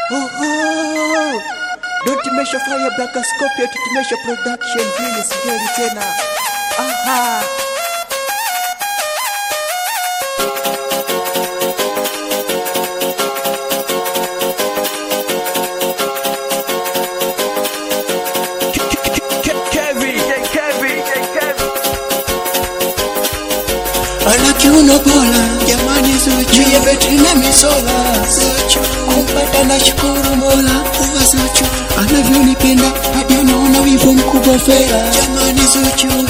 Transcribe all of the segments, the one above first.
Oh, don't measure fire black Scorpio to measure production vile sigeli tena. Aha. Ana kiuno bora, jamani Zuchu ya betri na misola Zuchu, kumpata na shukuru Mola Uwa Zuchu, anavyonipenda hadi anaona wivu mkubwa fera Jamani Zuchu,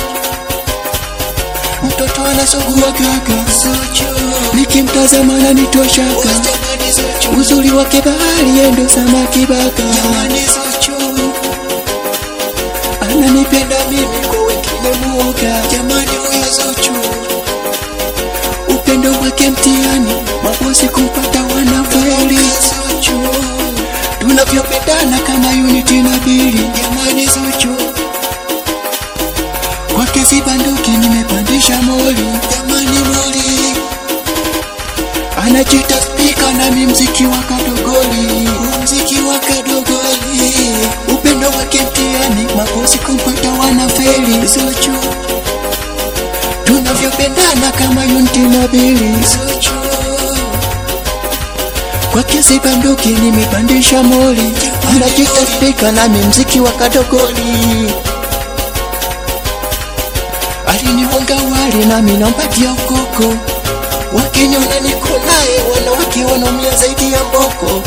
mtoto anasugua kaka Zuchu, nikimtazama ananitoshaka Jamani Zuchu, uzuri wake bahari endo samaki baka Jamani Zuchu, ananipenda mimi kwa wengine muoga Jamani huyo Zuchu, upendo wake mtihani, mabosi kumpata wanafeli Zuchu, tunavyopendana kama unity na bili Jamani Zuchu, kwake sibanduki nimepandisha moli Jamani moli, anajita speaker na mziki wa kadogoli Mziki wa kadogoli, upendo wake mtihani, mabosi kumpata wanafeli Zuchu, tunavyopendana kama unity na bili Zuchu, kwake sibanduki nimepandisha moli anajita speaker na mziki wa kadogoli, alinihonga wali na mimi nampatia ukoko, wakiniona niko naye wanawake wanaumia zaidi ya mboko,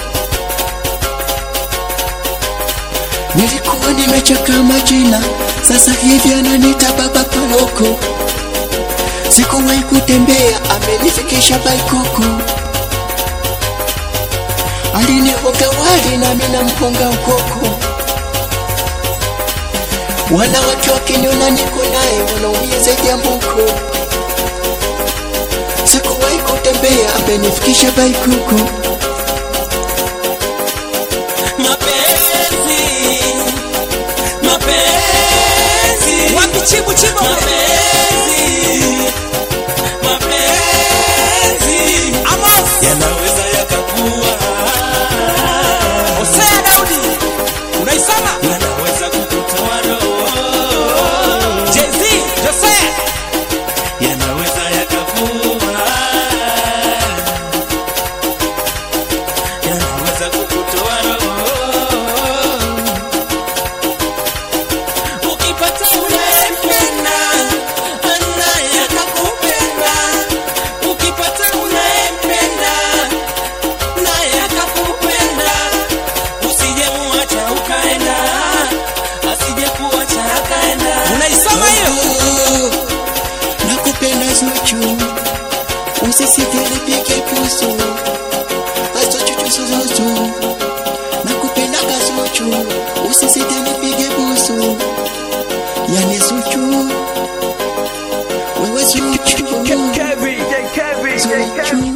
nilikuwa nimechaka majina sasa hivi ananiita baba Paloko, sikuwahi kutembea amenifikisha Baikoko, alinihonga wali na mimi namhonga ukoko, wanawake wakiniona niko naye wanaumia zaidi ya mboko, sikuwahi kutembea amenifikisha Baikoko. Mapenzi wapi chibu mapenzi Amos yanaweza yakakuwa Hosea Daudi unaisoma yanaweza kukutoa roho Jay-Z Jose yanaweza yakakuwa yanaweza kukutoa roho ukipata unayempenda naye atakupenda ukipata unayempenda naye atakupenda usije muacha ukaenda asije kuacha akaenda unaisoma hiyo Nakupenda Zuchu, usisite nipige pusu Zuchu, nakupenda Zuchu, usisite nipige pusu yani Zuchu, wewe Zuchu, Zuchu.